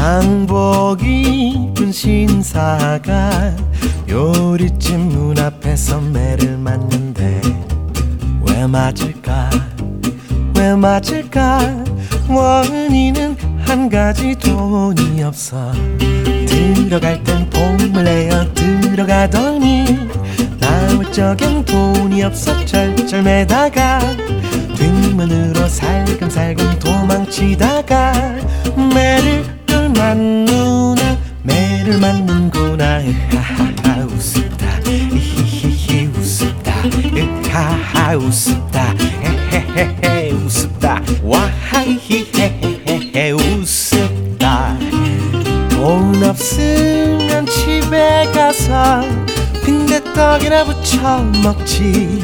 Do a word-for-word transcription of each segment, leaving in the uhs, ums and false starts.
양복 입은 신사가 요리집 문 앞에서 매를 맞는데 왜 맞을까 왜 맞을까 원인은 한 가지 돈이 없어 들어갈 땐 폼을 내어 들어가더니 나올 적엔 돈이 없어 절절매다가 뒷문으로 살금살금 도망치다가 매를 맞누나 매를 맞는구나 으하하하 우습다 히히히 우습다 으하하 우습다 헤헤헤헤 우습다 와하이히헤헤헤 우습다 돈 없으면 집에 가서 빈대떡이나 부쳐 먹지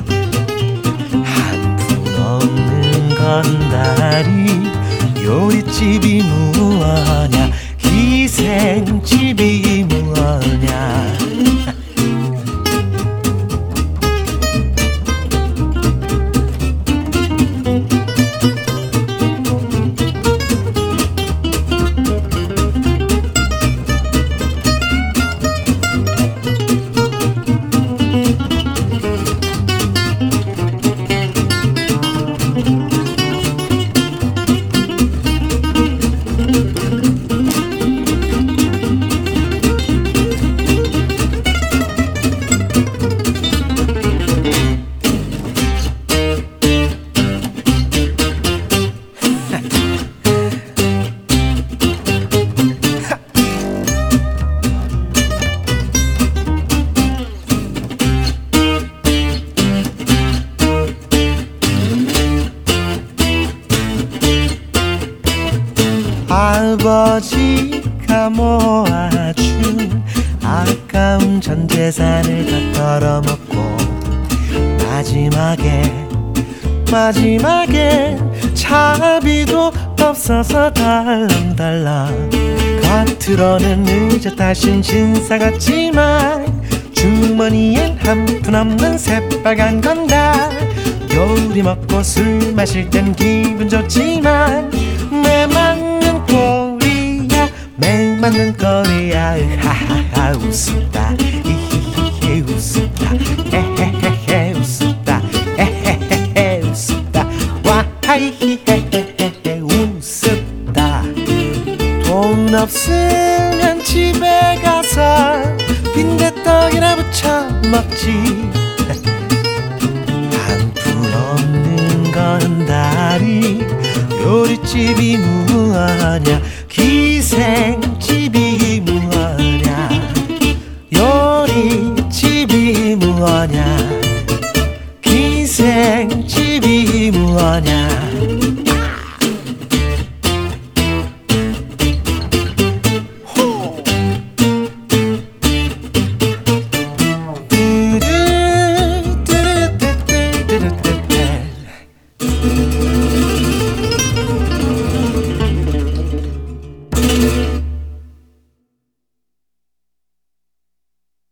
한 푼 없는 건달이 요리집이 무엇냐 기생집이 무엇냐 아버지가 모아준 아까운 전 재산을 다 털어먹고 마지막에 마지막에 차비도 없어서 달랑달랑 겉으로는 늦었다 신신사 같지만 주머니엔 한 푼 없는 새빨간 건다 요리 먹고 술 마실 땐 기분 좋지만 매 맞는 꼴이야 매 맞는 꼴이야 하하하 우습다 히히히히 우습다 헤헤헤헤 우습다 헤헤헤헤 우습다 와하이히헤헤헤 우습다 돈 없으면 집에 가서 빈대떡이나 부쳐 먹지 한 푼 없는 건달이 요리집이 무엇냐 기생집이 무엇냐 요리집이 무엇냐 기생집이 무엇냐